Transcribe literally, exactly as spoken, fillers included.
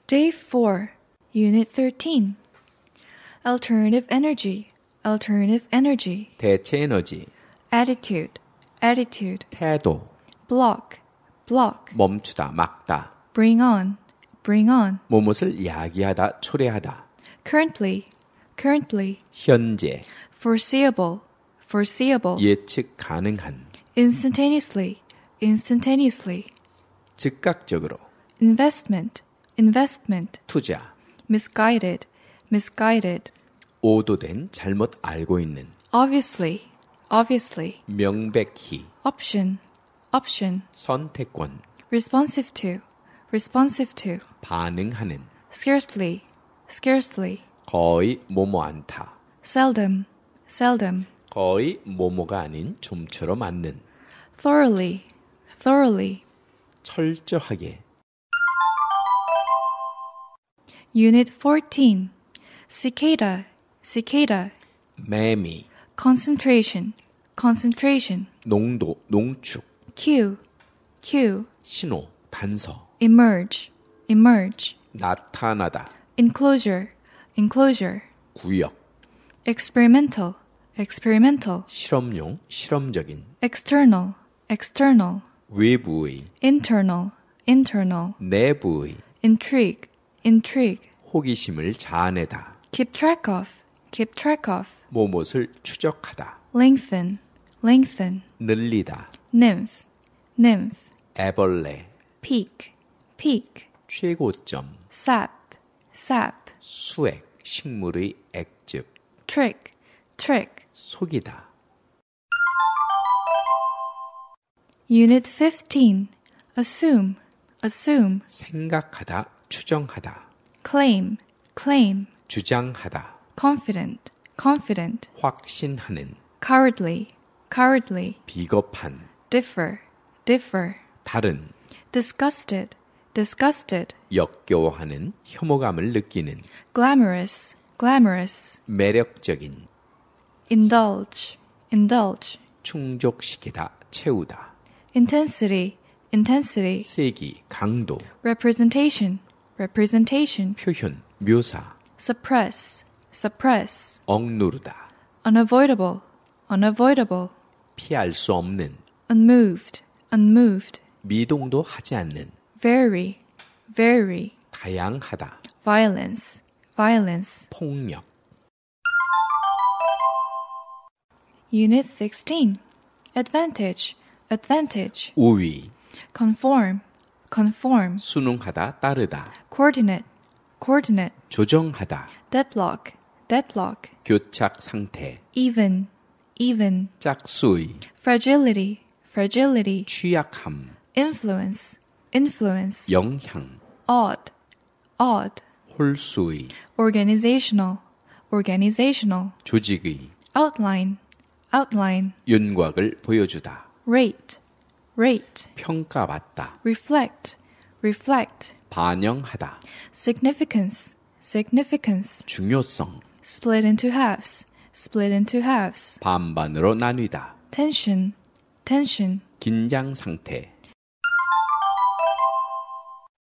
Day four, Unit thirteen. Alternative energy, alternative energy. 대체 에너지, Attitude, attitude. 태도, Block, block. 멈추다, 막다, Bring on, bring on. 무엇을 야기하다, 초래하다, Currently, currently. 현재, Foreseeable, foreseeable. 예측 가능한, Instantaneously, instantaneously. 즉각적으로, Investment, investment. 투자, Misguided, misguided. 오도된, 잘못 알고 있는, Obviously, obviously. 명백히, Option, option. 선택권, Responsive to, responsive to. 반응하는, Scarcely, scarcely. 거의 뭐뭐 않다, Seldom, seldom. 거의 뭐뭐가 아닌 좀처럼 않는, Thoroughly, thoroughly. 철저하게. Unit fourteen. Cicada, cicada. 매미, Concentration, concentration. 농도, 농축, Cue, cue. 신호, 단서, Emerge, emerge. 나타나다, Enclosure, enclosure. 구역, Experimental, experimental. 실험용, 실험적인, External, external. 외부의, Internal, internal. 내부의, Intrigue, intrigue. 호기심을 자아내다, Keep track of, keep track of. 무엇을 추적하다, Lengthen, lengthen. 늘리다, Nymph, nymph. 애벌레, Peak, peak. 최고점, Sap, sap. 수액, 식물의 액즙, Trick, trick. 속이다. Unit fifteen. Assume, assume. 생각하다, 추정하다, Claim, claim. 주장하다, Confident, confident. 확신하는, Cowardly, cowardly. 비겁한, Differ, differ. 다른, Disgusted, disgusted. 역겨워하는, 혐오감을 느끼는, Glamorous, glamorous. 매력적인, Indulge, indulge. 충족시키다, 채우다, Intensity, intensity. 세기, 강도, Representation, representation. 표현, 묘사, Suppress, suppress. 억누르다, Unavoidable, unavoidable. 피할 수 없는, Unmoved, unmoved. 미동도 하지 않는, Vary, vary. 다양하다, Violence, violence. 폭력. Unit sixteen. Advantage, advantage. 우위, Conform, conform. 순응하다, 따르다, Coordinate, coordinate. 조정하다, Deadlock, deadlock. 교착 상태, Even, even. 짝수의, Fragility, fragility. 취약함, Influence, influence. 영향, Odd, odd. 홀수의, Organizational, organizational. 조직의, Outline, outline. 윤곽을 보여주다, Rate, rate. 평가받다, Reflect, reflect. 반영하다, Significance, significance. 중요성, Split into halves, split into halves. 반반으로 나뉘다, Tension, tension. 긴장 상태,